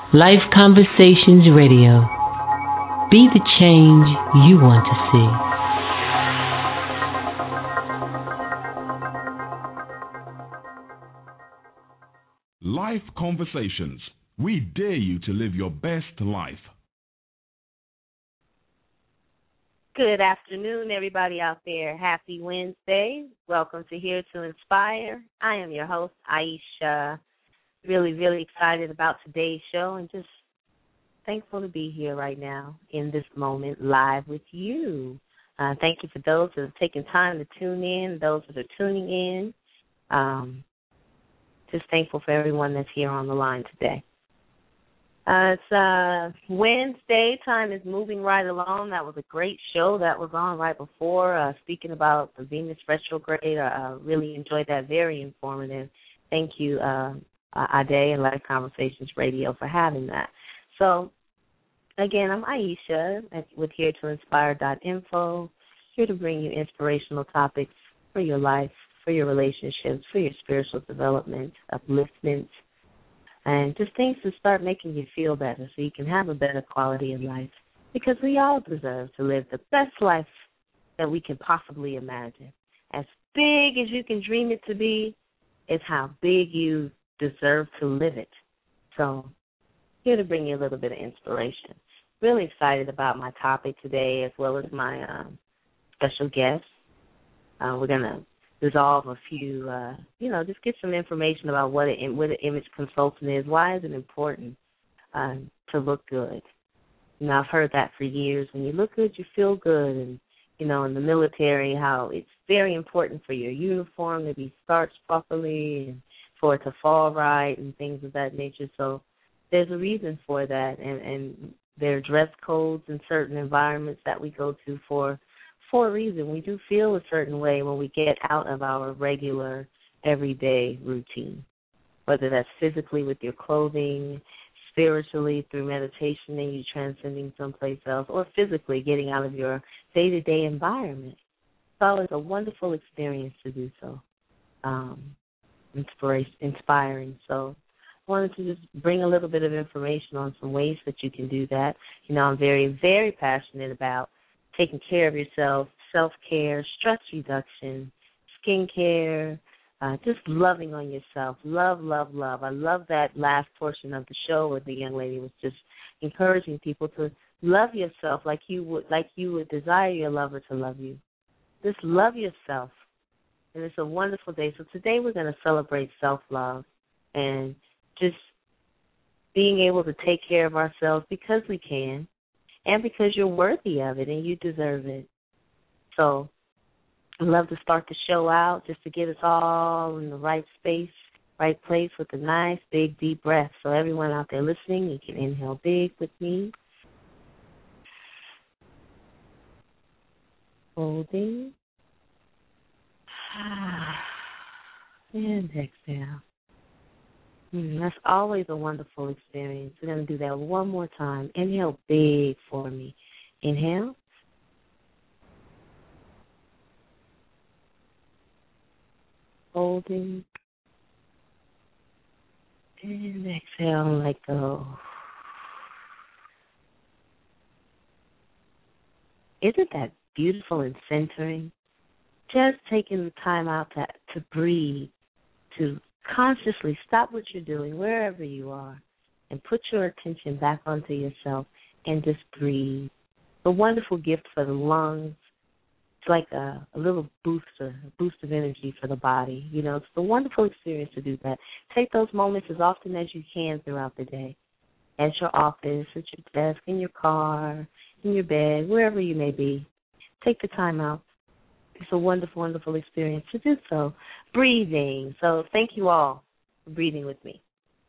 Life Conversations Radio. Be the change you want to see. Life Conversations. We dare you to live your best life. Good afternoon, everybody out there. Happy Wednesday. Welcome to Here to Inspire. I am your host, Aisha. Really, really excited about today's show and just thankful to be here right now in this moment live with you. Thank you for those that have taken time to tune in, those that are tuning in. Just thankful for everyone that's here on the line today. It's Wednesday. Time is moving right along. That was a great show that was on right before, speaking about the Venus retrograde. I really enjoyed that. Very informative. Thank you, Ade and Life Conversations Radio for having that. So, again, I'm Aisha with HereToInspire.info, here to bring you inspirational topics for your life, for your relationships, for your spiritual development, upliftment, and just things to start making you feel better so you can have a better quality of life. Because we all deserve to live the best life that we can possibly imagine. As big as you can dream it to be is how big you deserve to live it. So, here to bring you a little bit of inspiration. Really excited about my topic today as well as my special guest. We're going to resolve a few, just get some information about what an image consultant is. Why is it important to look good? I've heard that for years. When you look good, you feel good. And, in the military, how it's very important for your uniform to be starched properly and for it to fall right and things of that nature. So there's a reason for that. And there are dress codes in certain environments that we go to for a reason. We do feel a certain way when we get out of our regular, everyday routine, whether that's physically with your clothing, spiritually through meditation and you transcending someplace else, or physically getting out of your day-to-day environment. It's always a wonderful experience to do so, inspiring. So I wanted to just bring a little bit of information on some ways that you can do that. I'm very, very passionate about taking care of yourself, self-care, stress reduction, skincare, just loving on yourself. Love, love, love. I love that last portion of the show where the young lady was just encouraging people to love yourself like you would desire your lover to love you. Just love yourself. And it's a wonderful day. So today we're going to celebrate self-love and just being able to take care of ourselves because we can. And because you're worthy of it and you deserve it. So I'd love to start the show out just to get us all in the right space, right place with a nice, big, deep breath. So everyone out there listening, you can inhale big with me. Holding. And exhale. That's always a wonderful experience. We're going to do that one more time. Inhale big for me. Inhale. Holding. And exhale and let go. Isn't that beautiful and centering? Just taking the time out to breathe, to consciously stop what you're doing wherever you are and put your attention back onto yourself and just breathe. A wonderful gift for the lungs. It's like a little booster, a boost of energy for the body. It's a wonderful experience to do that. Take those moments as often as you can throughout the day. At your office, at your desk, in your car, in your bed, wherever you may be. Take the time out. It's a wonderful, wonderful experience to do so. Breathing. So thank you all for breathing with me.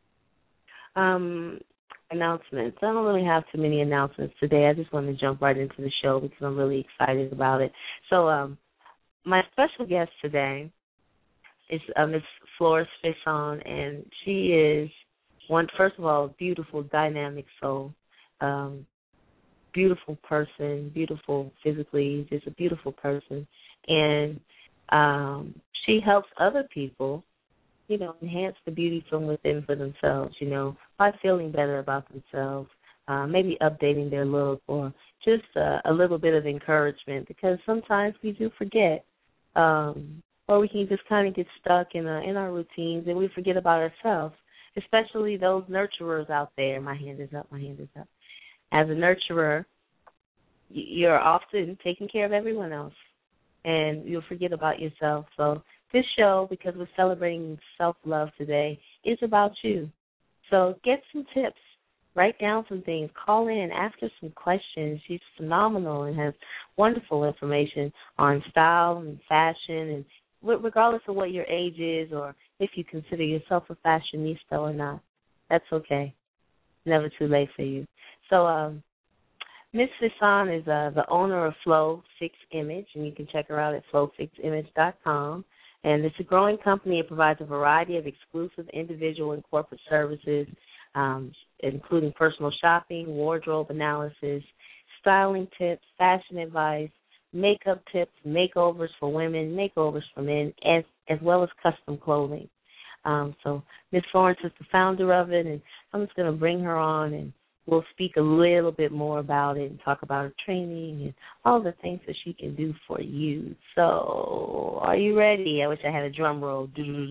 Announcements. I don't really have too many announcements today. I just want to jump right into the show because I'm really excited about it. So my special guest today is Miss Flores Faison, and she is first of all, beautiful, dynamic soul, beautiful person, beautiful physically, just a beautiful person. And she helps other people, enhance the beauty from within for themselves, by feeling better about themselves, maybe updating their look or just a little bit of encouragement, because sometimes we do forget, or we can just kind of get stuck in our routines and we forget about ourselves, especially those nurturers out there. My hand is up. As a nurturer, you're often taking care of everyone else, and you'll forget about yourself. So this show, because we're celebrating self-love today, is about you. So get some tips. Write down some things. Call in. Ask her some questions. She's phenomenal and has wonderful information on style and fashion, and regardless of what your age is or if you consider yourself a fashionista or not. That's okay. Never too late for you. So Ms. Fisan is the owner of Flow Fix Image, and you can check her out at flowfiximage.com. And it's a growing company. It provides a variety of exclusive individual and corporate services, including personal shopping, wardrobe analysis, styling tips, fashion advice, makeup tips, makeovers for women, makeovers for men, as well as custom clothing. So Ms. Florence is the founder of it, and I'm just going to bring her on, and we'll speak a little bit more about it and talk about her training and all the things that she can do for you. So are you ready? I wish I had a drum roll.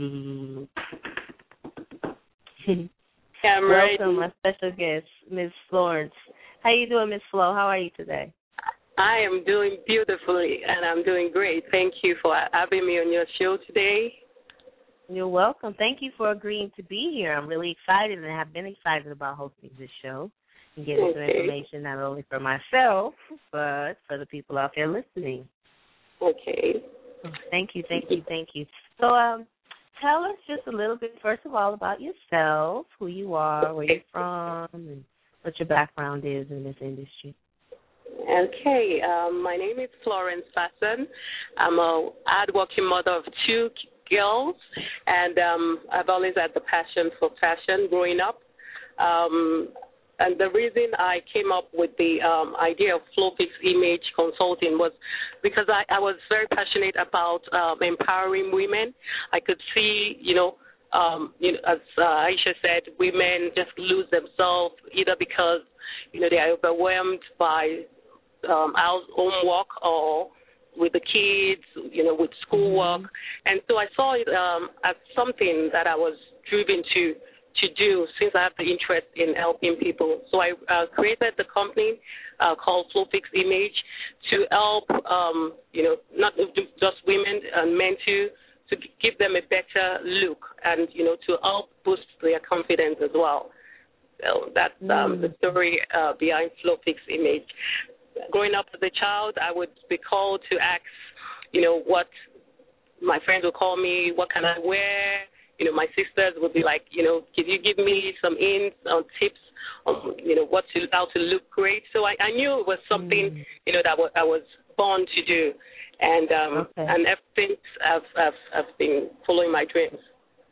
I'm ready. Welcome, my special guest, Ms. Florence. How you doing, Ms. Flo? How are you today? I am doing beautifully, and I'm doing great. Thank you for having me on your show today. You're welcome. Thank you for agreeing to be here. I'm really excited and have been excited about hosting this show and getting some information not only for myself, but for the people out there listening. Okay. Thank you. So tell us just a little bit, first of all, about yourself, who you are, where you're from, and what your background is in this industry. Okay. My name is Florence Fason. I'm a hard-working mother of two girls, and I've always had the passion for fashion growing up. And the reason I came up with the idea of FlowFix Image Consulting was because I was very passionate about empowering women. I could see, as Aisha said, women just lose themselves either because, they are overwhelmed by homework or with the kids, with schoolwork. And so I saw it as something that I was driven to do since I have the interest in helping people. So I created the company called FlowFix Image to help, not just women and men to give them a better look and, to help boost their confidence as well. So that's the story behind FlowFix Image. Growing up as a child, I would be called to ask, what my friends would call me, what can I wear? My sisters would be like, can you give me some hints on tips on, how to look great? So I knew it was something, that I was born to do. And and ever since I've been following my dreams.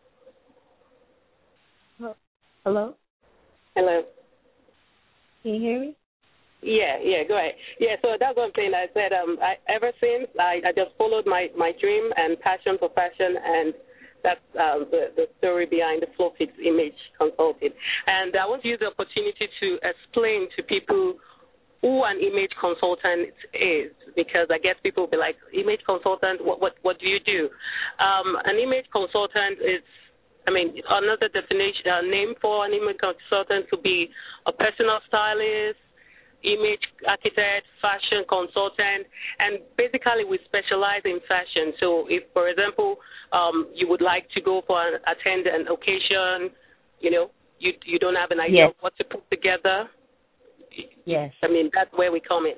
Hello? Hello. Can you hear me? Yeah, go ahead. Yeah, so that's what I'm saying. I said ever since I just followed my dream and passion for fashion, and that's the story behind the FlowFix Image Consulting. And I want to use the opportunity to explain to people who an image consultant is, because I guess people will be like, image consultant, what do you do? An image consultant is, another definition, name for an image consultant could be a personal stylist, image architect, fashion consultant, and basically we specialize in fashion. So if, for example, you would like to go for attend an occasion, you don't have an idea of what to put together. Yes. That's where we come in.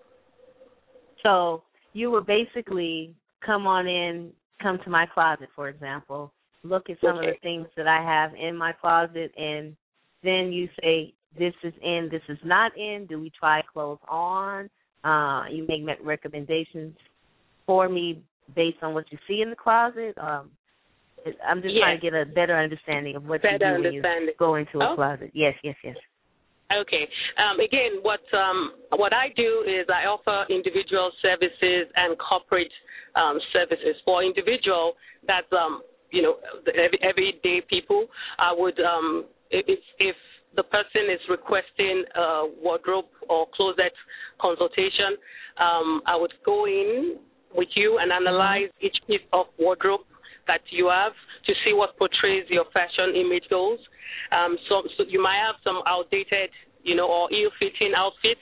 So you would basically come to my closet, for example, look at some of the things that I have in my closet, and then you say, this is in, this is not in. Do we try clothes on? You make recommendations for me based on what you see in the closet. I'm just trying to get a better understanding of what you do when you go into a closet. Yes. Okay. Again, what I do is I offer individual services and corporate services. For individual, that's the everyday people. I would, if the person is requesting a wardrobe or closet consultation, I would go in with you and analyze each piece of wardrobe that you have to see what portrays your fashion image goals. So you might have some outdated, or ill-fitting outfits,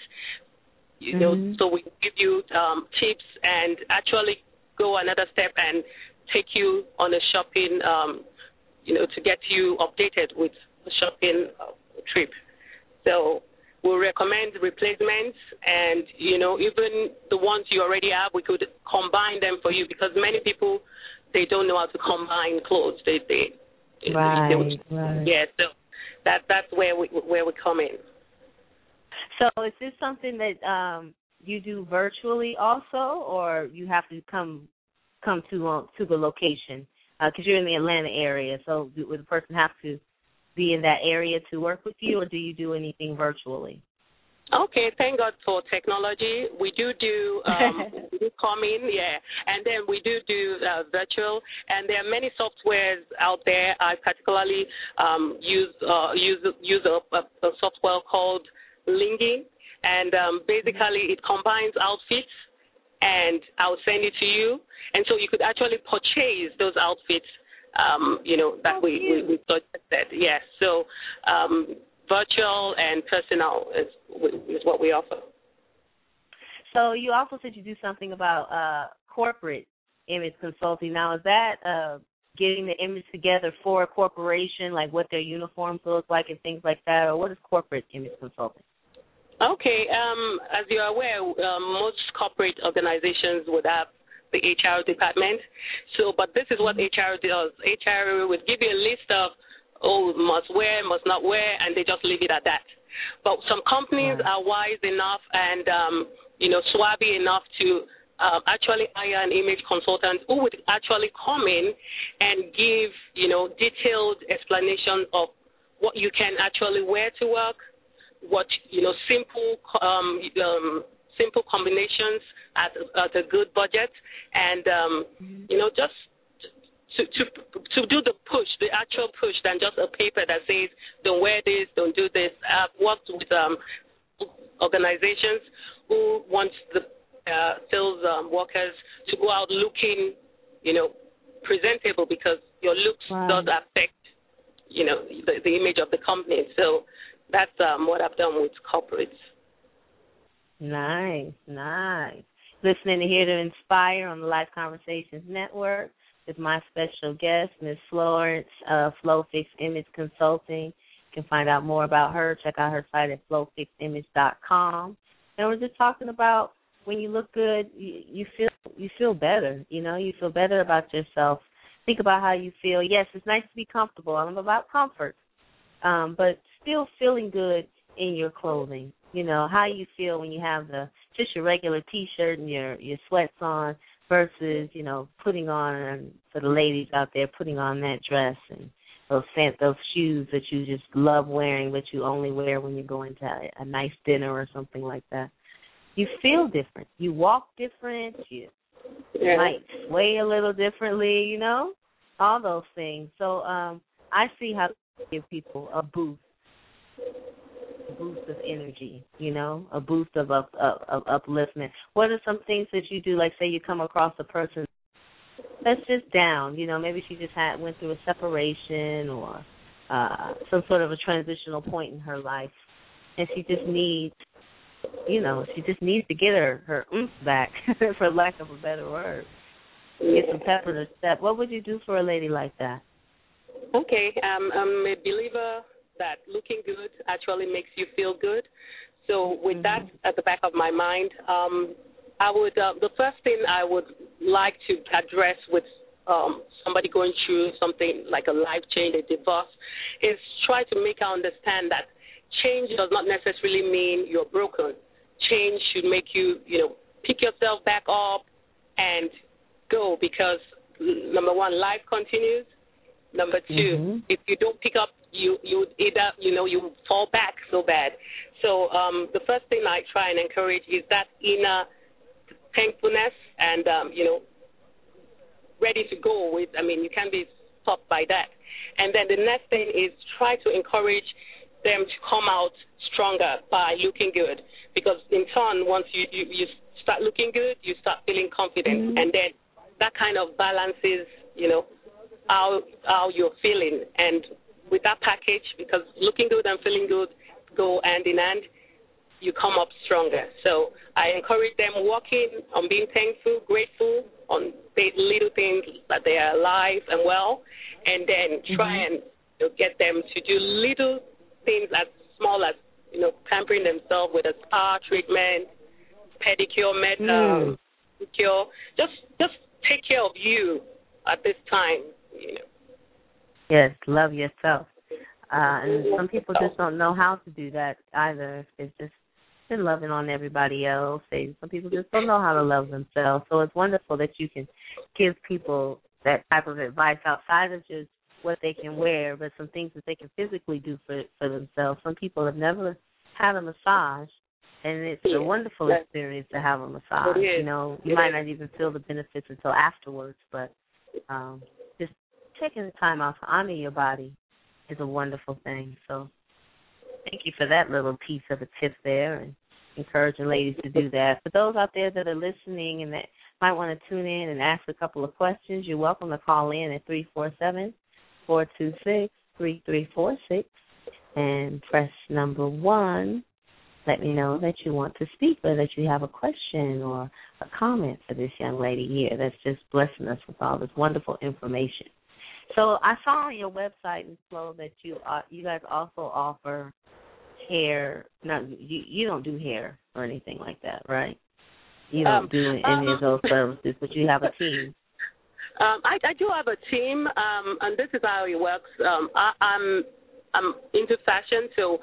so we give you tips and actually go another step and take you on a shopping, to get you updated with the shopping trip. So we'll recommend replacements, and, even the ones you already have, we could combine them for you, because many people, they don't know how to combine clothes. Right. Yeah, so that's where we come in. So is this something that you do virtually also, or you have to come to the location? Because you're in the Atlanta area, so would the person have to be in that area to work with you, or do you do anything virtually? Okay, thank God for technology. We do we do come in, and then we do virtual, and there are many softwares out there. I particularly use a software called Lingy, and basically it combines outfits, and I'll send it to you, and so you could actually purchase those outfits, that we suggested. Yes, so virtual and personal is what we offer. So you also said you do something about corporate image consulting. Now, is that getting the image together for a corporation, like what their uniforms look like and things like that, or what is corporate image consulting? Okay, as you're aware, most corporate organizations would have the HR department. But this is what HR does. HR would give you a list of, must wear, must not wear, and they just leave it at that. But some companies are wise enough and, swabby enough to actually hire an image consultant who would actually come in and give, detailed explanation of what you can actually wear to work, what, simple combinations at a good budget, and, just to do the push, the actual push, than just a paper that says, don't wear this, don't do this. I've worked with organizations who want the sales workers to go out looking, presentable, because your looks does affect, the image of the company. So that's what I've done with corporates. Nice. Listening to Here to Inspire on the Life Conversations Network with my special guest, Ms. Florence, FlowFix Image Consulting. You can find out more about her. Check out her site at flowfiximage.com. And we're just talking about when you look good, you feel better. You feel better about yourself. Think about how you feel. Yes, it's nice to be comfortable. I'm about comfort, but still feeling good in your clothing. How you feel when you have just your regular T-shirt and your sweats on versus, putting on, for the ladies out there, putting on that dress and those shoes that you just love wearing, but you only wear when you're going to a nice dinner or something like that. You feel different. You walk different. You might sway a little differently, all those things. So I see how to give people a boost of energy, a boost of upliftment. What are some things that you do? Like, say you come across a person that's just down, maybe she just went through a separation or some sort of a transitional point in her life, and she just needs, to get her oomph back, for lack of a better word. Get some pep in her step. What would you do for a lady like that? Okay, I'm a believer that looking good actually makes you feel good. So with that at the back of my mind, I would the first thing I would like to address with somebody going through something like a life change, a divorce, is try to make her understand that change does not necessarily mean you're broken. Change should make you, pick yourself back up and go, because number one, life continues. Number two, if you don't pick up, you either, you fall back so bad. So the first thing I try and encourage is that inner thankfulness and, ready to go with. You can't be stop by that. And then the next thing is try to encourage them to come out stronger by looking good, because in turn, once you start looking good, you start feeling confident, and then that kind of balances, how you're feeling. And with that package, because looking good and feeling good go hand in hand, you come up stronger. So I encourage them working on being thankful, grateful, on the little things that they are alive and well, and then try and get them to do little things as small as, pampering themselves with a spa treatment, pedicure, pedicure. Just take care of you at this time, Yes, love yourself. And some people just don't know how to do that either. It's just been loving on everybody else. Some people just don't know how to love themselves. So it's wonderful that you can give people that type of advice outside of just what they can wear, but some things that they can physically do for themselves. Some people have never had a massage, and it's a wonderful experience to have a massage. You might not even feel the benefits until afterwards, but just taking the time out to honor your body is a wonderful thing. So thank you for that little piece of a tip there, and encouraging ladies to do that. For those out there that are listening and that might want to tune in and ask a couple of questions, you're welcome to call in at 347-426-3346 and press number 1. Let me know that you want to speak or that you have a question or a comment for this young lady here that's just blessing us with all this wonderful information. So I saw on your website, Ms. Flo, that you guys also offer hair. No, you don't do hair or anything like that, right? You don't do any of those services, but you have a team. I do have a team, and this is how it works. I'm into fashion, so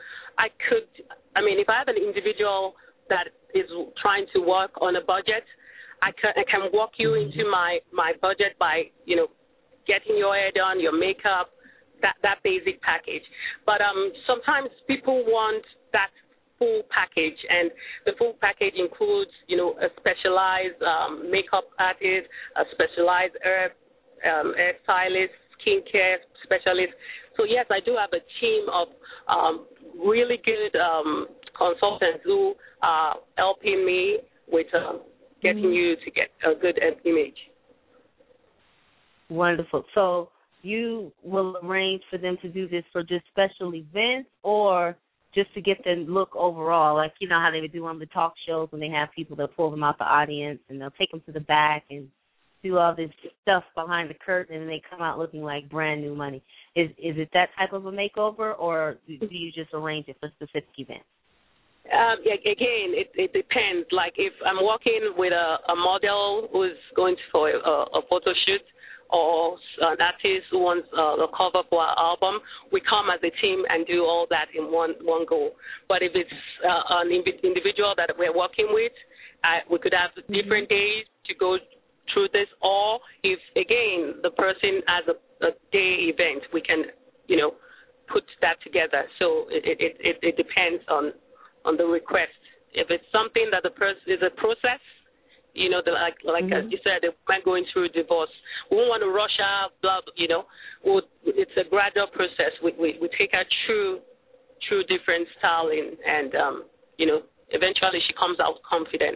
if I have an individual that is trying to work on a budget, I can walk you into my budget by, getting your hair done, your makeup, that basic package. But sometimes people want that full package, and the full package includes, a specialized makeup artist, a specialized hair stylist, skincare specialist. So, yes, I do have a team of really good consultants who are helping me with getting you to get a good image. Wonderful. So you will arrange for them to do this for just special events or just to get the look overall? Like, how they would do on the talk shows when they have people that pull them out the audience and they'll take them to the back and do all this stuff behind the curtain and they come out looking like brand new money. Is it that type of a makeover, or do you just arrange it for specific events? Again, it depends. Like if I'm working with a model who's going for a photo shoot, or an artist who wants a cover for our album, we come as a team and do all that in one go. But if it's an individual that we're working with, we could have different days to go through this, or if, again, the person has a day event, we can, put that together. So it depends on the request. If it's something that the person is a process, as you said, when going through divorce, we don't want to rush out, it's a gradual process. We take her through different styling, and, eventually she comes out confident.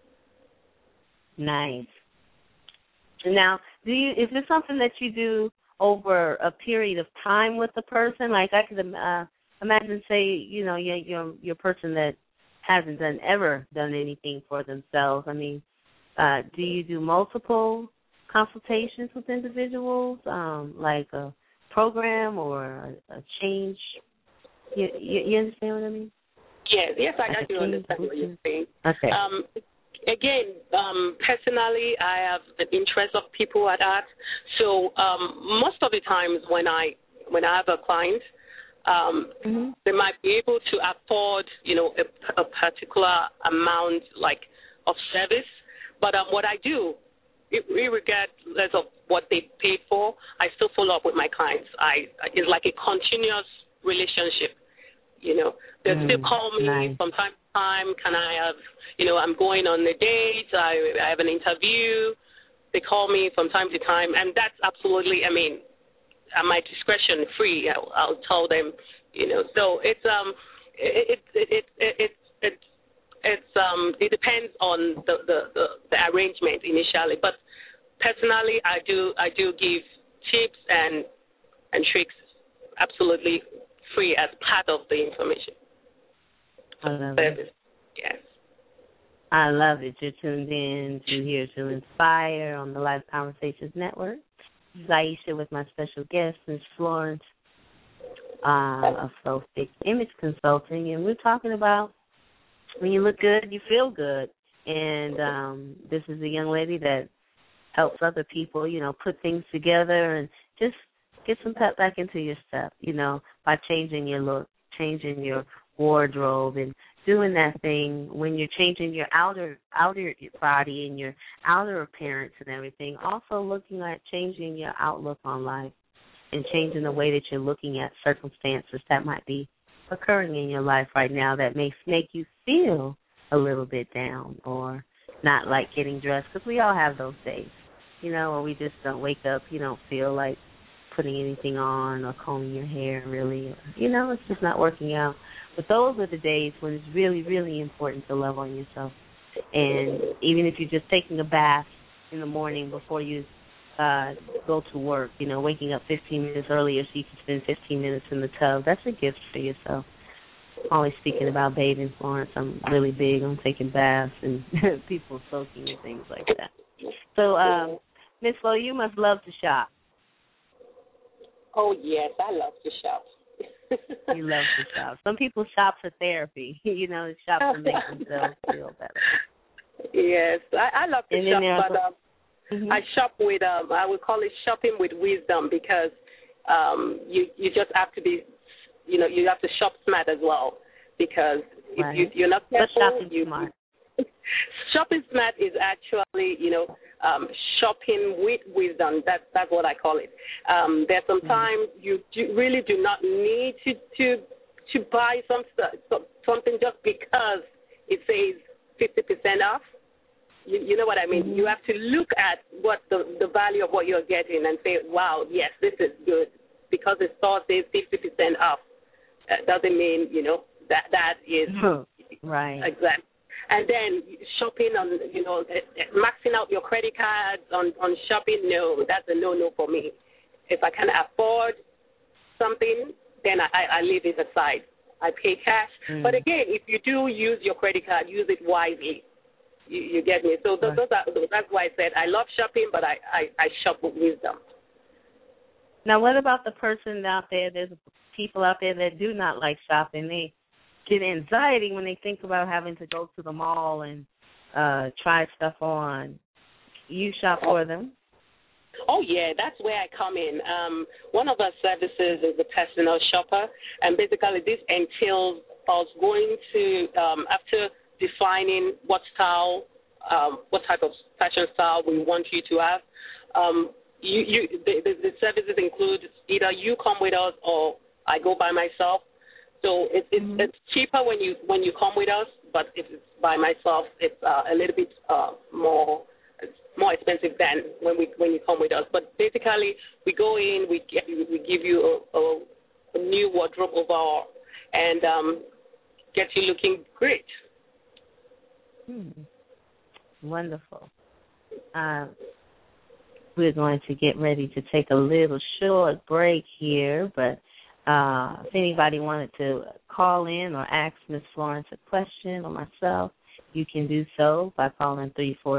Nice. Now, is this something that you do over a period of time with the person? Like I could imagine, say, your person that hasn't ever done anything for themselves. I mean, do you do multiple consultations with individuals, like a program or a change? You understand what I mean? Yes, I do understand what you're saying. Okay. Again, personally, I have an interest of people at art. So most of the times when I have a client, they might be able to afford, a particular amount of service. But what I do, regardless of what they paid for, I still follow up with my clients. It's like a continuous relationship. They still call me from time to time. Can I have, I'm going on a date. I have an interview. They call me from time to time, and that's absolutely, at my discretion, free. I'll tell them, So it depends on the arrangement initially. But personally, I do give tips and tricks absolutely free as part of the information. I love service. it. Yes. I love it. You're tuned in to Here to Inspire on the Life Conversations Network. This is Aisha with my special guest, Ms. Florence of Flow Fix Image Consulting, and we're talking about when you look good, you feel good. And this is a young lady that helps other people, put things together and just get some pep back into your step, by changing your look, changing your wardrobe, and doing that thing when you're changing your outer body and your outer appearance and everything. Also looking at changing your outlook on life and changing the way that you're looking at circumstances that might be occurring in your life right now that may make you feel a little bit down or not like getting dressed, because we all have those days, where we just don't wake up, you don't feel like putting anything on or combing your hair really, it's just not working out. But those are the days when it's really, really important to love on yourself. And even if you're just taking a bath in the morning before you go to work, waking up 15 minutes earlier so you can spend 15 minutes in the tub, that's a gift for yourself. I'm always speaking about bathing, Florence. I'm really big on taking baths and people soaking and things like that. So, Miss Flo, you must love to shop. Oh, yes, I love to shop. You love to shop. Some people shop for therapy, shop to make themselves feel better. Yes, I love to shop, but I shop with, I would call it shopping with wisdom, because you just have to be, you have to shop smart as well, because if you're not careful, smart. Shopping smart is actually, shopping with wisdom. That's what I call it. There's sometimes you really do not need to buy something just because it says 50% off. You know what I mean? You have to look at what the value of what you're getting and say, wow, yes, this is good, because the store says 50% off. Doesn't mean, that is right. Exactly. And then shopping on, maxing out your credit cards on shopping, no, that's a no-no for me. If I can afford something, then I leave it aside. I pay cash. But again, if you do use your credit card, use it wisely. You get me? So that's why I said I love shopping, but I shop with wisdom. Now, what about the person out there? There's people out there that do not like shopping. They get anxiety when they think about having to go to the mall and try stuff on. You shop for them? Oh, yeah, that's where I come in. One of our services is the personal shopper, and basically this entails us going to, after defining what style, what type of fashion style we want you to have, the services include either you come with us or I go by myself. So it's cheaper when you come with us, but if it's by myself, it's a little bit more expensive than when you come with us. But basically, we go in, we give you a new wardrobe overall, and get you looking great. Wonderful. We're going to get ready to take a little short break here, but if anybody wanted to call in or ask Ms. Florence a question or myself, you can do so by calling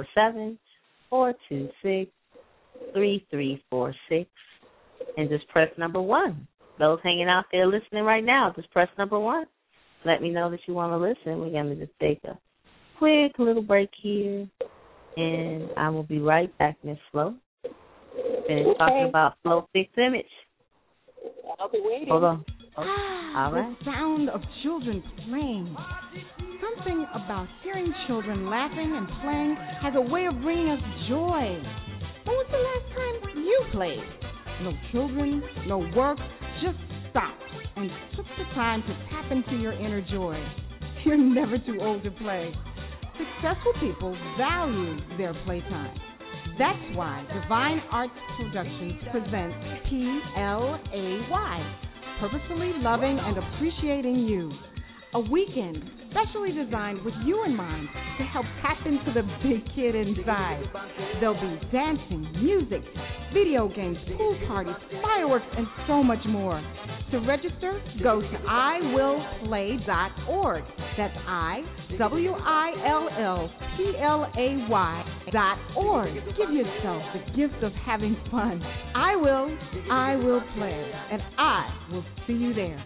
347-426-3346 and just press number 1. Those hanging out there listening right now, just press number 1. Let me know that you want to listen. We're going to just take a quick little break here, and I will be right back, Ms. Flo. Finish talking about Flow Fix Image. I'll be waiting. Hold on. All right. The sound of children playing. Something about hearing children laughing and playing has a way of bringing us joy. When was the last time you played? No children, no work, just stopped and took the time to tap into your inner joy. You're never too old to play. Successful people value their playtime. That's why Divine Arts Productions presents PLAY, Purposefully Loving and Appreciating You. A weekend specially designed with you in mind to help tap into the big kid inside. There'll be dancing, music, video games, pool parties, fireworks, and so much more. To register, go to iwillplay.org. That's IWILLPLAY.org. Give yourself the gift of having fun. I will play, and I will see you there.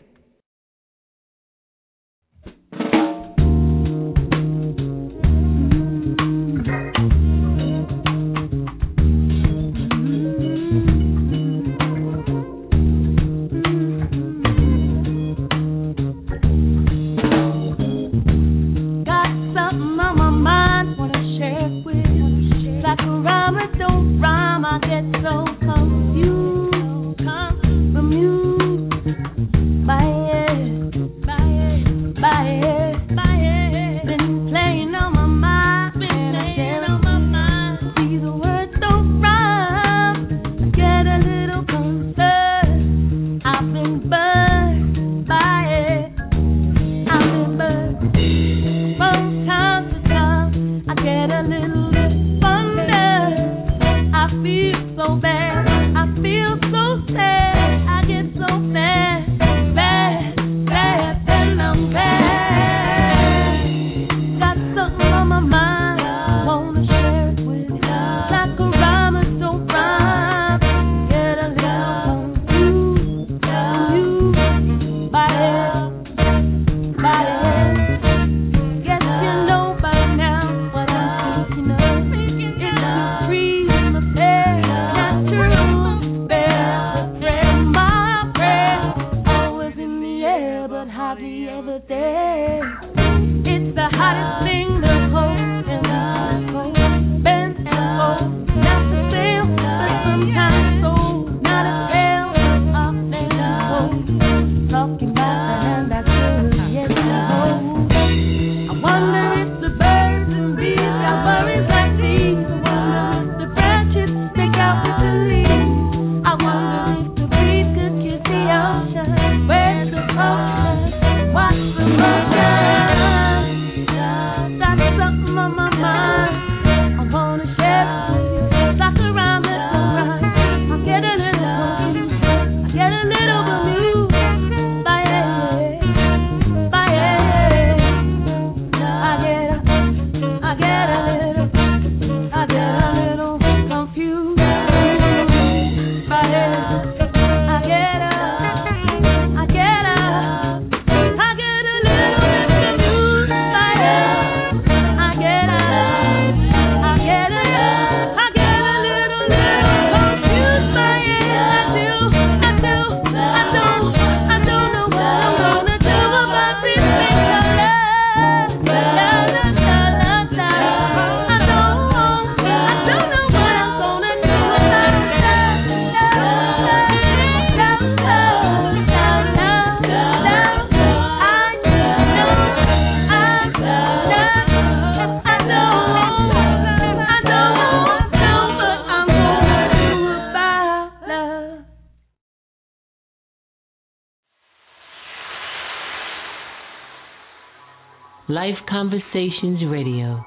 Life Conversations Radio.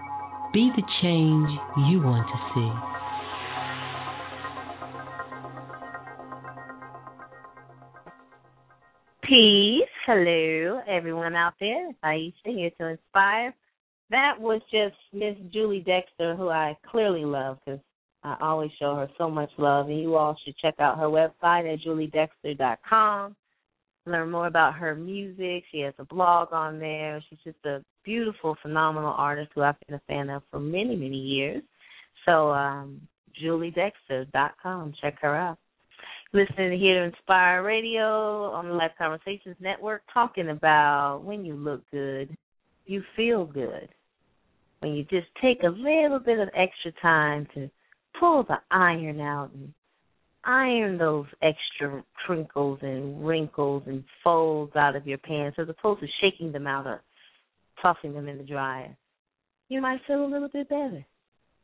Be the change you want to see. Peace. Hello, everyone out there. Aisha here to inspire. That was just Miss Julie Dexter, who I clearly love because I always show her so much love. And you all should check out her website at juliedexter.com. Learn more about her music. She has a blog on there. She's just a beautiful, phenomenal artist who I've been a fan of for many, many years. So juliedexter.com. Check her out. Listening here to Inspire Radio on the Life Conversations Network, talking about when you look good, you feel good. When you just take a little bit of extra time to pull the iron out and iron those extra crinkles and wrinkles and folds out of your pants as opposed to shaking them out or tossing them in the dryer. You might feel a little bit better.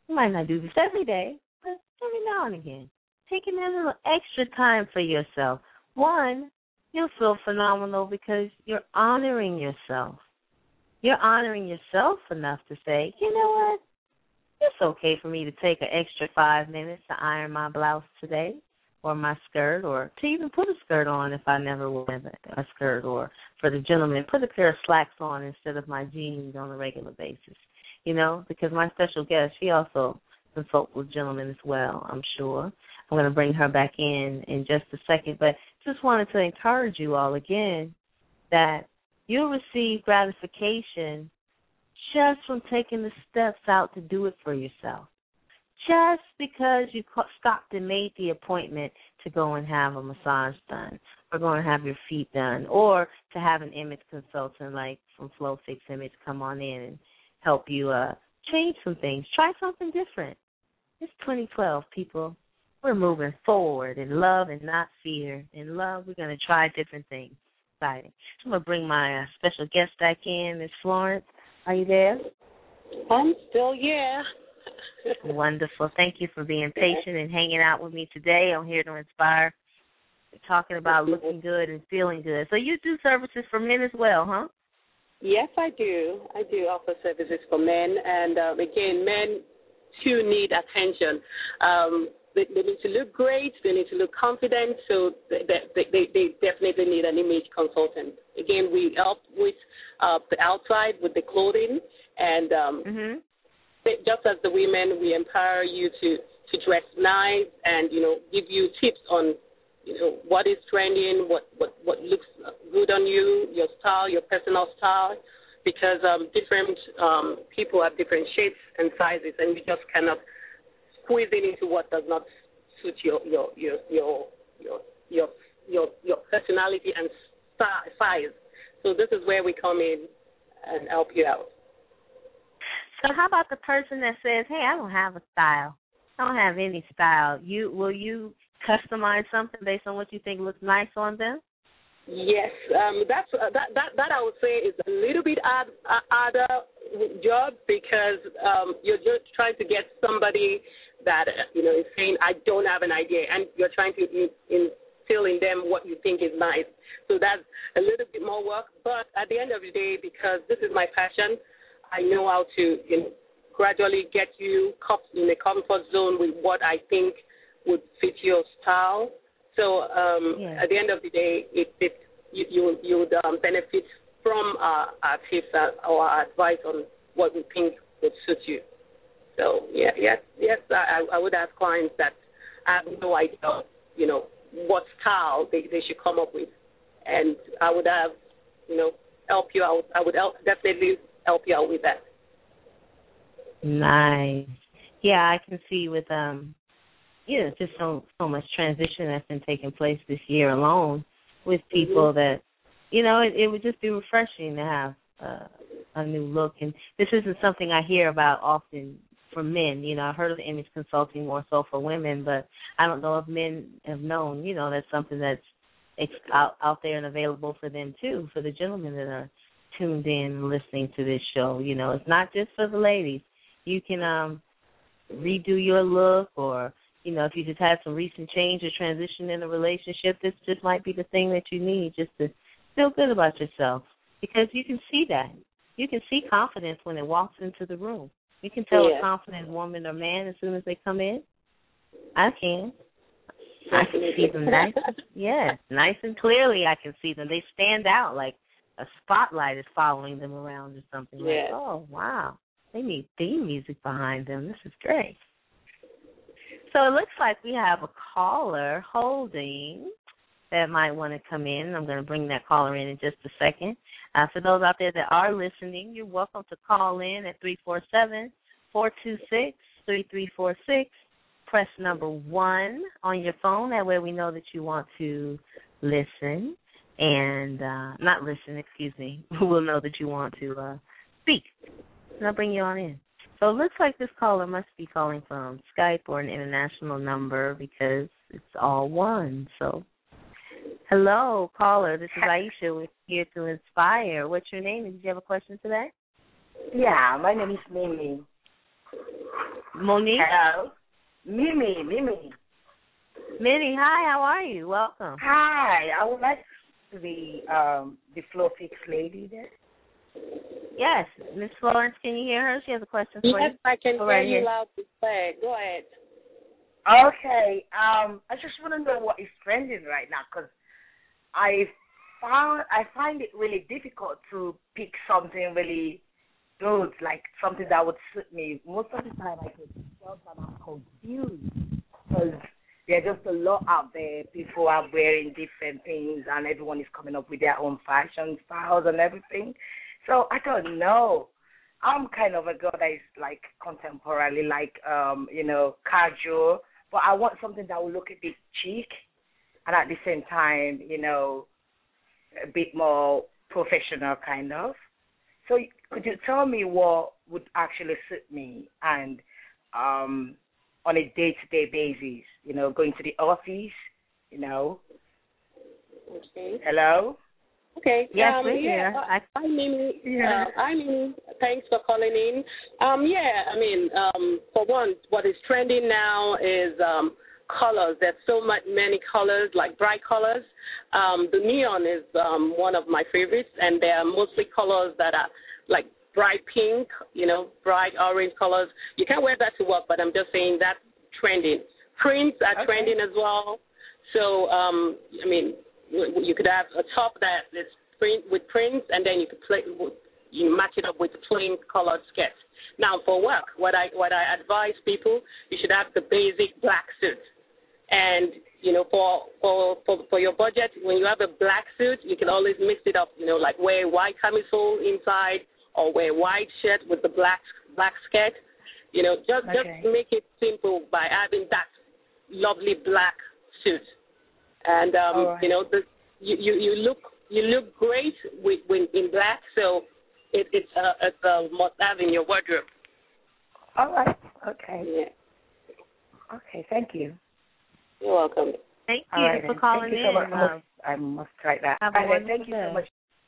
You might not do this every day, but every now and again. Taking a little extra time for yourself. One, you'll feel phenomenal because you're honoring yourself. You're honoring yourself enough to say, you know what? It's okay for me to take an extra 5 minutes to iron my blouse today or my skirt, or to even put a skirt on if I never wear a skirt, or for the gentleman, put a pair of slacks on instead of my jeans on a regular basis, because my special guest, she also consults with gentlemen as well, I'm sure. I'm going to bring her back in just a second, but just wanted to encourage you all again that you'll receive gratification just from taking the steps out to do it for yourself. Just because you stopped and made the appointment to go and have a massage done, or go and have your feet done, or to have an image consultant like from Flow Fix Image come on in and help you change some things. Try something different. It's 2012, people. We're moving forward in love and not fear. In love, we're going to try different things. Exciting. So I'm going to bring my special guest back in, Ms. Florence. Are you there? I'm still here. Wonderful. Thank you for being patient and hanging out with me today. I'm here to inspire, talking about looking good and feeling good. So you do services for men as well, huh? Yes, I do. I do offer services for men. And, again, men, too, need attention. They need to look great. They need to look confident. So they definitely need an image consultant. Again, we help with the outside, with the clothing. And just as the women, we empower you to dress nice and, give you tips on, what is trending, what looks good on you, your style, your personal style, because different people have different shapes and sizes, and you just cannot squeeze it into what does not suit your personality and size. So this is where we come in and help you out. So how about the person that says, hey, I don't have a style. I don't have any style. Will you customize something based on what you think looks nice on them? Yes, that I would say is a little bit harder job because you're just trying to get somebody that is saying I don't have an idea, and you're trying to instill in them what you think is nice. So that's a little bit more work. But at the end of the day, because this is my passion, I know how to gradually get you in a comfort zone with what I think would fit your style. So at the end of the day, you would benefit from our tips or our advice on what we think would suit you. So yes, I would ask clients that have no idea, what style they should come up with, and I would have, help you out. I would definitely help you out with that. Nice. Yeah, I can see with just so much transition that's been taking place this year alone with people that, it would just be refreshing to have a new look. And this isn't something I hear about often for men. I've heard of image consulting more so for women, but I don't know if men have known, that's something that's out there and available for them too, for the gentlemen that are tuned in and listening to this show. It's not just for the ladies. You can redo your look, or if you just had some recent change or transition in a relationship, this just might be the thing that you need just to feel good about yourself, because you can see that. You can see confidence when it walks into the room. You can tell a confident woman or man as soon as they come in. I can. I can see them nice. Yes, nice and clearly I can see them. They stand out like a spotlight is following them around or something. Like, oh, wow. They need theme music behind them. This is great. So it looks like we have a caller holding that might want to come in. I'm going to bring that caller in just a second. For those out there that are listening, you're welcome to call in at 347-426-3346. Press number 1 on your phone. That way we know that you want to listen. And not listen, excuse me. We'll know that you want to speak. And I'll bring you on in. So it looks like this caller must be calling from Skype or an international number because it's all one. So, hello, caller. This is Aisha. We're here to inspire. What's your name? Did you have a question today? Yeah, my name is Mimi. Monique? Hello. Mimi. Minnie, hi, how are you? Welcome. Hi. I would like to be the Flow Fix lady there. Yes. Miss Florence, can you hear her? She has a question for you. Yes, I can Go hear right you ahead. loud and clear. Go ahead. Okay. I just want to know what is trending right now because I find it really difficult to pick something really good, like something that would suit me. Most of the time I get stuff and I'm confused because there are just a lot out there. People are wearing different things and everyone is coming up with their own fashion styles and everything. So I don't know. I'm kind of a girl that is like contemporary, like, casual, but I want something that will look a bit chic and at the same time, a bit more professional kind of. So could you tell me what would actually suit me and on a day-to-day basis, going to the office, Okay. Hello? Okay. Yes, we're here. Hi, Mimi. Yeah. Hi, Mimi. Thanks for calling in. For one, what is trending now is colors. There's so many colors, like bright colors. The neon is one of my favorites, and they are mostly colors that are like bright pink, bright orange colors. You can't wear that to work, but I'm just saying that's trending. Prints are trending as well. So, you could have a top that is print with prints, and then you could match it up with plain colored skirts. Now, for work, what I advise people, you should have the basic black suit. And, for your budget, when you have a black suit, you can always mix it up, like wear a white camisole inside or wear a white shirt with the black skirt. Just make it simple by having that lovely black suit. And, you look great in black, so it's a must-have in your wardrobe. All right. Okay. Yeah. Okay, thank you. You're welcome. Thank you for calling Thank you in. so much. I must try that. Thank you so much.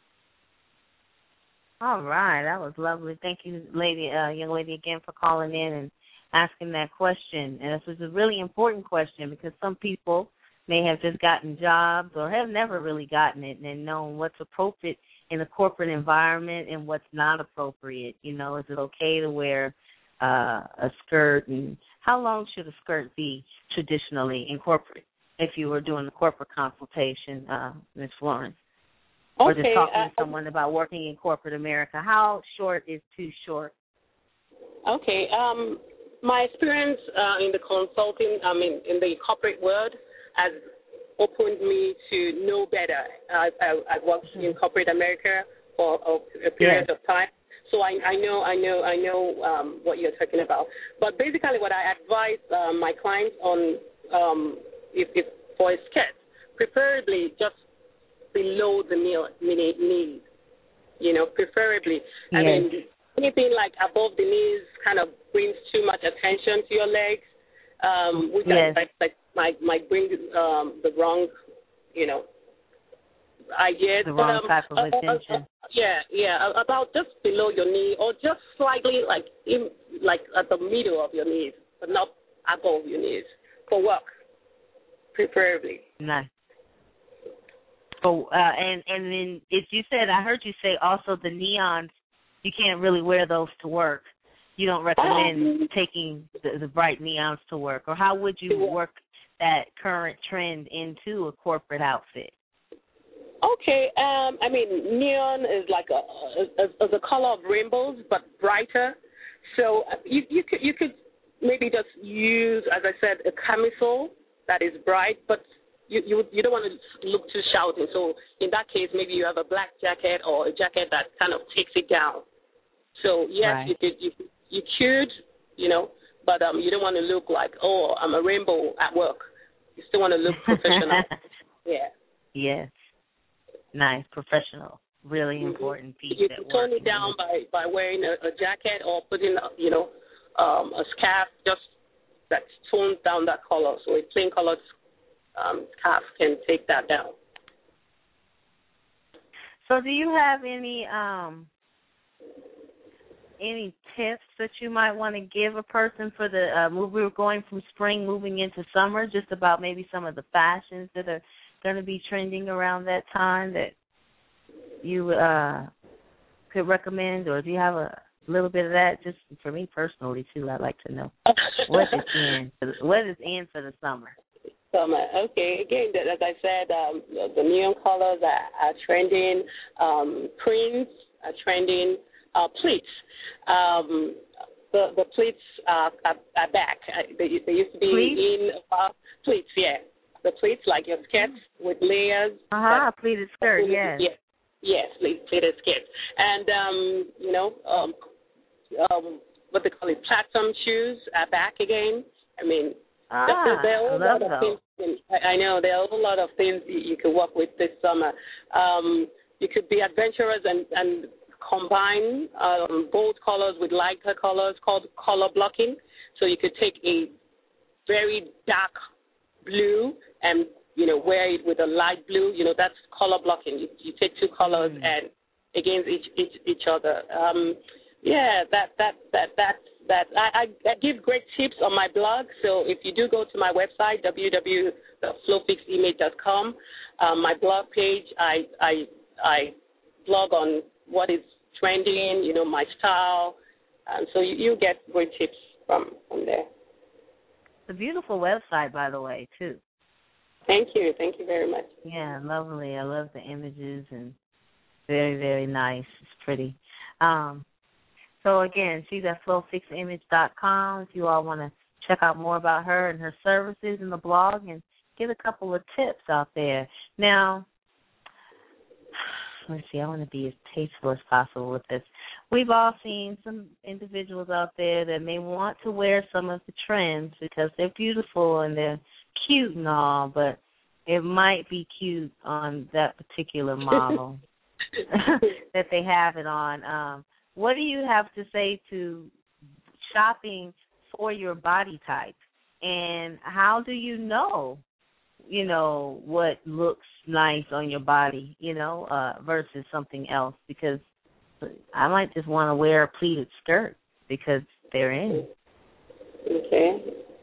All right, that was lovely. Thank you, young lady, again for calling in and asking that question. And this was a really important question because some people may have just gotten jobs or have never really gotten it and known what's appropriate in a corporate environment and what's not appropriate. Is it okay to wear a skirt, and how long should a skirt be traditionally in corporate if you were doing a corporate consultation, Ms. Florence? Or just talking to someone about working in corporate America. How short is too short? Okay. My experience in the consulting, in the corporate world has opened me to know better. I've worked in corporate America for a period of time. So I know what you're talking about. But basically what I advise my clients on, if for a skirt, preferably just below the knee, preferably. Yes. I mean, anything like above the knees kind of brings too much attention to your legs, which might bring the wrong, ideas. The wrong type of attention. About just below your knee or just slightly like at the middle of your knees, but not above your knees for work, preferably. Nice. So, and then I heard you say also the neons, you can't really wear those to work. You don't recommend taking the bright neons to work, or how would you work that current trend into a corporate outfit? Okay, neon is like a color of rainbows, but brighter. So you could maybe just use, as I said, a camisole that is bright, but you don't want to look too shouting. So in that case, maybe you have a black jacket or a jacket that kind of takes it down. So yes, right. you could, but you don't want to look like, oh, I'm a rainbow at work. You still want to look professional. Yeah. Yes. Nice, professional, really important piece. You can tone it down by wearing a jacket or putting, a scarf, just that tones down that color. So a plain colored scarf can take that down. So do you have any any tips that you might want to give a person for the we were going from spring moving into summer, just about maybe some of the fashions that are going to be trending around that time that you could recommend, or do you have a little bit of that? Just for me personally too, I'd like to know what is in for the summer. Summer. Okay. Again, as I said, the neon colors are trending. Prints are trending. Pleats. The pleats are back. They used to be in pleats. Yeah, the pleats like your skirts with layers. Pleated skirt. Yes. Yes, pleated skirts, and what they call it, platform shoes are back again. I mean, there are a lot of things. I know there are a lot of things you can work with this summer. You could be adventurous and combine bold colors with lighter colors, called color blocking. So you could take a very dark blue and wear it with a light blue. That's color blocking. You take two colors and against each other. I give great tips on my blog. So if you do go to my website, www.flowfiximage.com, my blog page, I blog on what is trending, my style. So you get great tips from there. It's a beautiful website, by the way, too. Thank you. Thank you very much. Yeah, lovely. I love the images and very, very nice. It's pretty. So, again, she's at flowfiximage.com if you all want to check out more about her and her services in the blog and get a couple of tips out there. Now, let's see, I want to be as tasteful as possible with this. We've all seen some individuals out there that may want to wear some of the trends because they're beautiful and they're cute and all, but it might be cute on that particular model that they have it on. What do you have to say to shopping for your body type? And how do you know what looks nice on your body, versus something else? Because I might just want to wear a pleated skirt because they're in. Okay.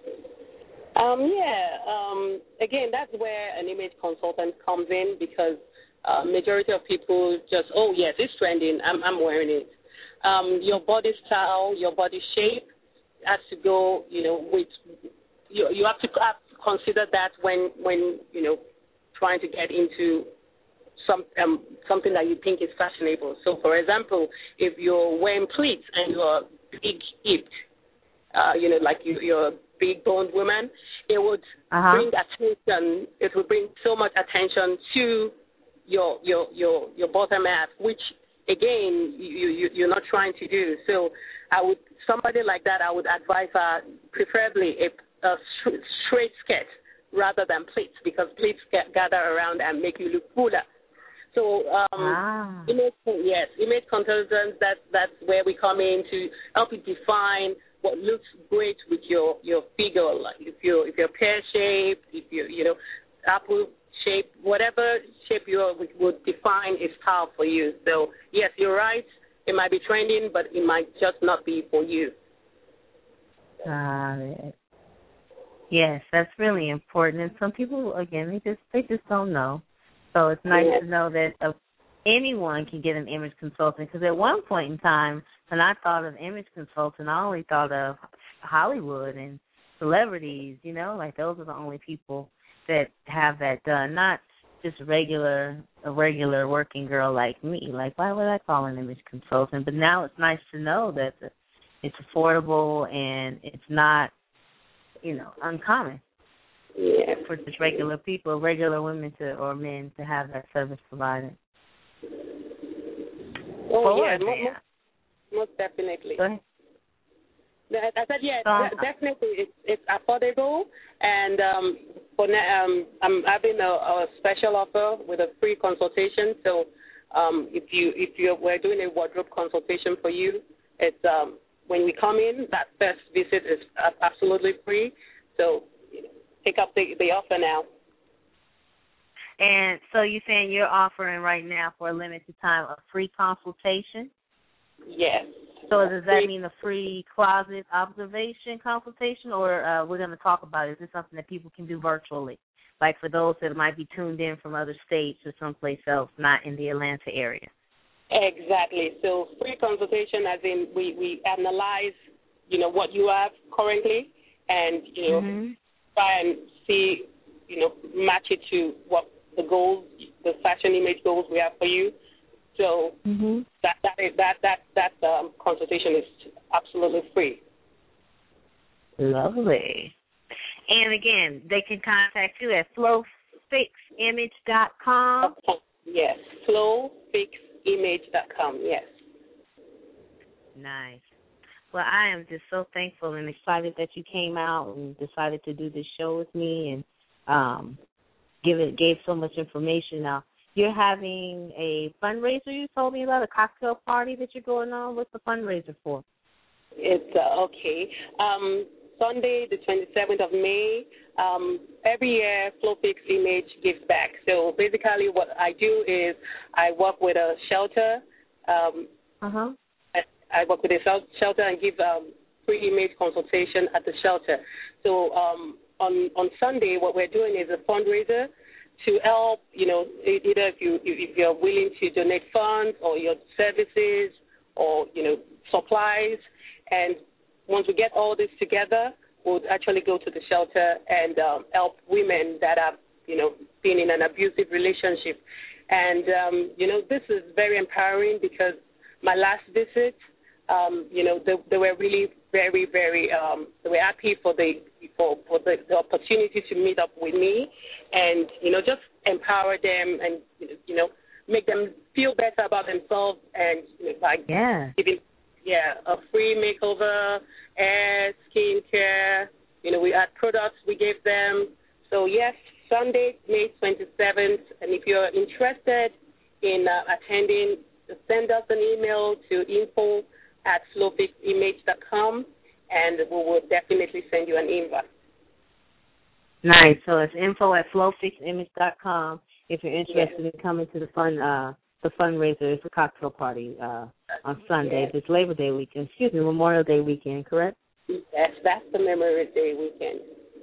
Again, that's where an image consultant comes in because majority of people just, yes, it's trending, I'm wearing it. Your body style, your body shape has to go, with you have to consider that when trying to get into something that you think is fashionable. So, for example, if you're wearing pleats and you're big-hipped, like you're a big-boned woman, it would bring attention. It would bring so much attention to your bottom half, which again you're not trying to do. So, somebody like that, I would advise her preferably a straight skirt rather than pleats, because pleats gather around and make you look fuller. So image consultants, that's where we come in to help you define what looks great with your figure, like if you're pear shaped, if you're apple shape, whatever shape you would define a style for you. So yes, you're right. It might be trending, but it might just not be for you. Yes, that's really important. And some people, again, they just don't know. So it's nice to know that anyone can get an image consultant. Because at one point in time, when I thought of image consultant, I only thought of Hollywood and celebrities. Like those are the only people that have that done. Not just a regular working girl like me. Like, why would I call an image consultant? But now it's nice to know that it's affordable and it's not, uncommon for just regular people, regular women or men to have that service provided. Most definitely. Go ahead. I said, definitely it's affordable, and for now, I'm having a special offer with a free consultation. So we're doing a wardrobe consultation for you. It's when we come in, that first visit is absolutely free. So take up the offer now. And so you're saying you're offering right now for a limited time a free consultation? Yes. So does that mean a free closet observation consultation, or we're going to talk about it? Is this something that people can do virtually, like for those that might be tuned in from other states or someplace else, not in the Atlanta area? Exactly. So free consultation, as in we analyze, what you have currently, and try and see, match it to what the goals, the fashion image goals we have for you. So that consultation is absolutely free. Lovely. And again, they can contact you at flowfiximage.com. Yes, flowfiximage.com. Yes. Nice. Well, I am just so thankful and excited that you came out and decided to do this show with me and gave so much information. Now, you're having a fundraiser you told me about, a cocktail party that you're going on. What's the fundraiser for? It's okay. Sunday, the 27th of May, every year FlowFix Image gives back. So basically what I do is I work with a shelter. I work with a shelter and give free image consultation at the shelter. So on Sunday, what we're doing is a fundraiser to help, either if you're willing to donate funds or your services or, supplies. And once we get all this together, we'll actually go to the shelter and help women that have, been in an abusive relationship. And, this is very empowering because my last visit, they were really very, very, they were happy for the opportunity to meet up with me and, just empower them and, make them feel better about themselves and, giving, a free makeover, hair, skin care. We had products we gave them. So, yes, Sunday, May 27th. And if you're interested in attending, send us an email to info@flowfiximage.com, and we will definitely send you an invite. Nice. So it's info@flowfiximage.com if you're interested in coming to the fundraiser. It's a cocktail party on Sunday. It's Labor Day weekend. Memorial Day weekend, correct? Yes, that's the Memorial Day weekend.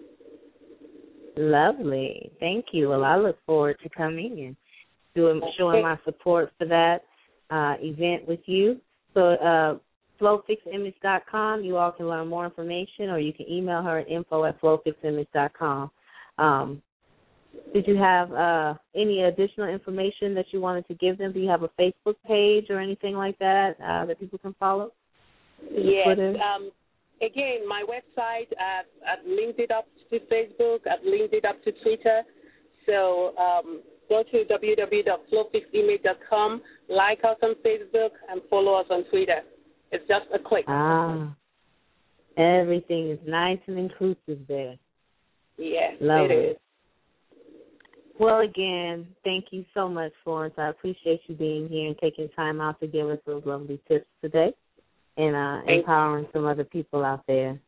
Lovely. Thank you. Well, I look forward to coming and showing my support for that event with you. So flowfiximage.com, you all can learn more information, or you can email her at info@flowfiximage.com. Did you have any additional information that you wanted to give them? Do you have a Facebook page or anything like that that people can follow? Yes. Again, my website, I've linked it up to Facebook. I've linked it up to Twitter. So go to www.flowfiximage.com, like us on Facebook, and follow us on Twitter. It's just a click. Everything is nice and inclusive there. Yes, Love it is. Well, again, thank you so much, Florence. I appreciate you being here and taking time out to give us those lovely tips today and empowering some other people out there.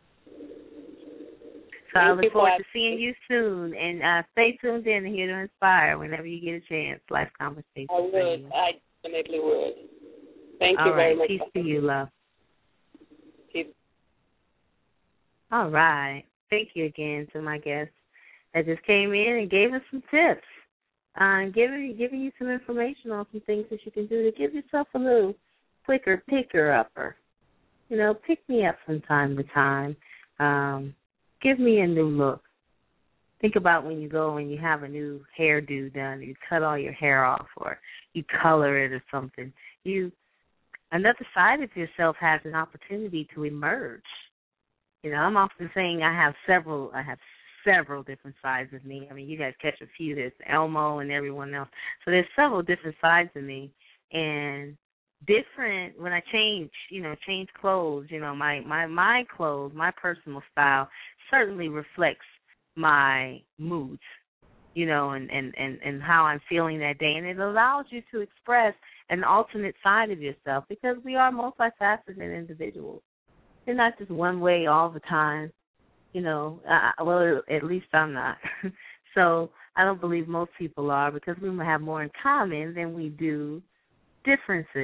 So I look forward to seeing you soon. And stay tuned in here to Inspire whenever you get a chance. Life Conversation. I would. I definitely would. Thank you very much. Peace to you, love. Peace. All right. Thank you again to my guest that just came in and gave us some tips, giving you some information on some things that you can do to give yourself a little quicker picker-upper. Pick me up from time to time. Give me a new look. Think about when you go and you have a new hairdo done, you cut all your hair off or you color it or something. Another side of yourself has an opportunity to emerge. I'm often saying I have several different sides of me. I mean, you guys catch a few. There's Elmo and everyone else. So there's several different sides of me. And different, when I change clothes, my clothes, my personal style certainly reflects my moods, and how I'm feeling that day. And it allows you to express an alternate side of yourself because we are multifaceted individuals. They're not just one way all the time. Well, at least I'm not. So I don't believe most people are because we have more in common than we do differences.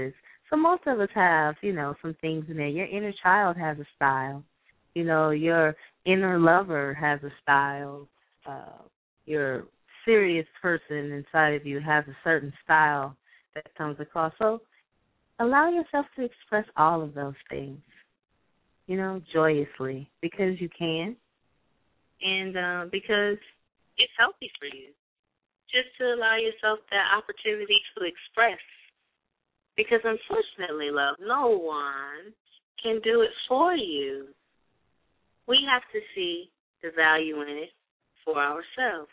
So most of us have, some things in there. Your inner child has a style. Your inner lover has a style. Your serious person inside of you has a certain style that comes across. So allow yourself to express all of those things, joyously, because you can, and because it's healthy for you. Just to allow yourself that opportunity to express. Because unfortunately, love, no one can do it for you. We have to see the value in it for ourselves,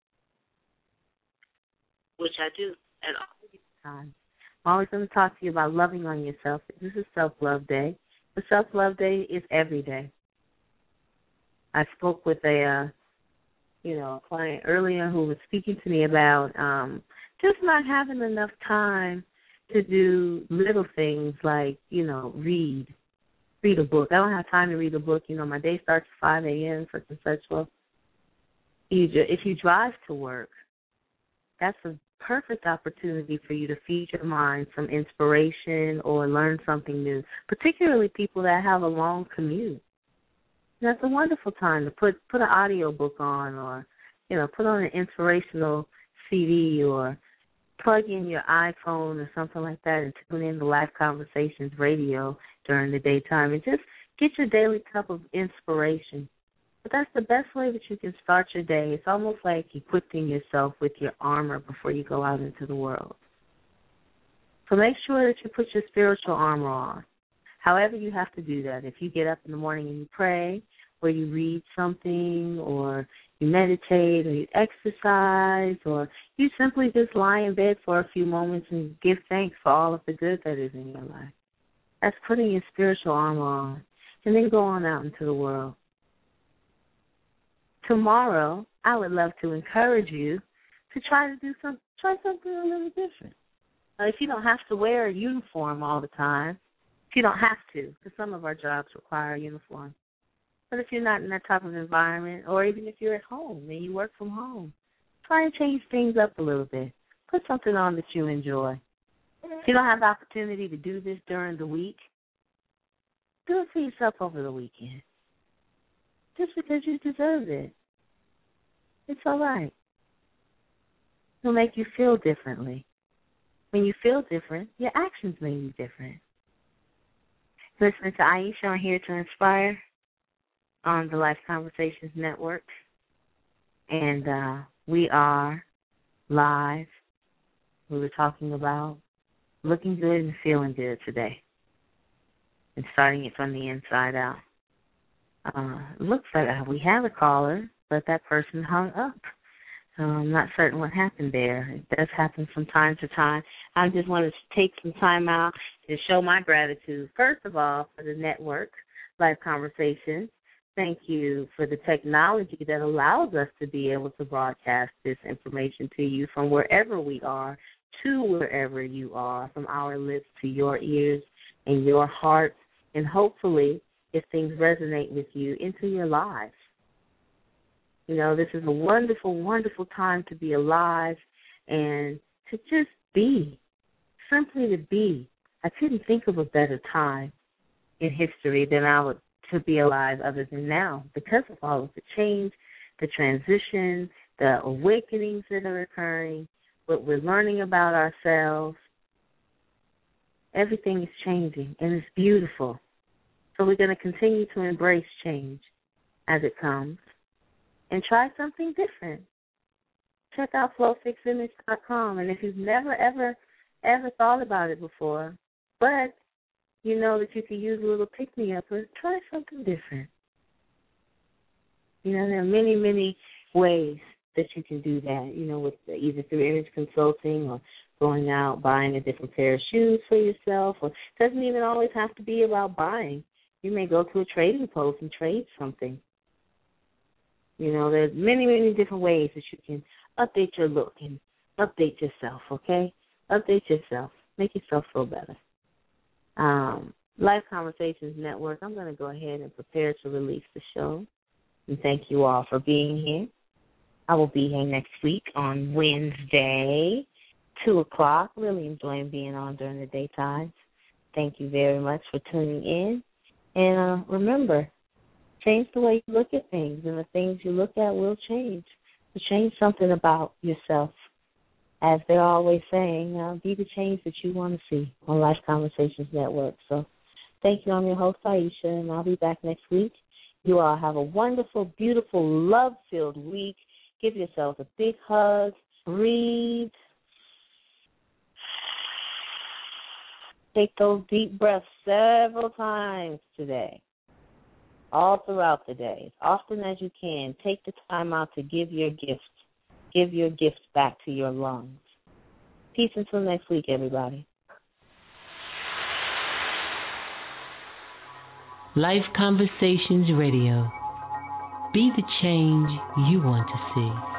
which I do at all times. I'm always going to talk to you about loving on yourself. This is Self-Love Day. But Self-Love Day is every day. I spoke with a client earlier who was speaking to me about just not having enough time to do little things like, read a book. I don't have time to read a book. My day starts at 5 a.m., such and such. Well, if you drive to work, that's a perfect opportunity for you to feed your mind some inspiration or learn something new, particularly people that have a long commute. That's a wonderful time to put an audio book on, or, put on an inspirational CD, or plug in your iPhone or something like that and tune in to Life Conversations Radio during the daytime and just get your daily cup of inspiration. But that's the best way that you can start your day. It's almost like equipping yourself with your armor before you go out into the world. So make sure that you put your spiritual armor on. However you have to do that. If you get up in the morning and you pray, or you read something, or you meditate, or you exercise, or you simply just lie in bed for a few moments and give thanks for all of the good that is in your life. That's putting your spiritual armor on. And then go on out into the world. Tomorrow, I would love to encourage you to try something a little different. If you don't have to wear a uniform all the time, if you don't have to, because some of our jobs require a uniform. But if you're not in that type of environment, or even if you're at home and you work from home, try and change things up a little bit. Put something on that you enjoy. If you don't have the opportunity to do this during the week, do it for yourself over the weekend. Just because you deserve it. It's all right. It'll make you feel differently. When you feel different, your actions may be different. Listening to Aisha on Here to Inspire on the Life Conversations Network. And we are live. We were talking about looking good and feeling good today. And starting it from the inside out. Looks like we have a caller, but that person hung up. I'm not certain what happened there. It does happen from time to time. I just wanted to take some time out to show my gratitude, first of all, for the network, Life Conversations. Thank you for the technology that allows us to be able to broadcast this information to you from wherever we are to wherever you are, from our lips to your ears and your heart, and hopefully, if things resonate with you, into your lives. This is a wonderful, wonderful time to be alive and to just be, simply to be. I couldn't think of a better time in history than to be alive other than now, because of all of the change, the transition, the awakenings that are occurring, what we're learning about ourselves. Everything is changing, and it's beautiful. So we're going to continue to embrace change as it comes and try something different. Check out flowfiximage.com. And if you've never, ever, ever thought about it before, but you know that you could use a little pick-me-up, or try something different. There are many, many ways that you can do that, with either through image consulting or going out, buying a different pair of shoes for yourself. Or it doesn't even always have to be about buying. You may go to a trading post and trade something. There's many, many different ways that you can update your look and update yourself, okay? Update yourself. Make yourself feel better. Life Conversations Network, I'm going to go ahead and prepare to release the show. And thank you all for being here. I will be here next week on Wednesday, 2 o'clock. Really enjoying being on during the daytime. thank you very much for tuning in. And remember, change the way you look at things, and the things you look at will change. So change something about yourself. As they're always saying, be the change that you want to see on Life Conversations Network. So thank you. I'm your host, Aisha, and I'll be back next week. You all have a wonderful, beautiful, love-filled week. Give yourselves a big hug. Breathe. Take those deep breaths several times today, all throughout the day. As often as you can, take the time out to give your gifts. Give your gifts back to your lungs. Peace until next week, everybody. Life Conversations Radio. Be the change you want to see.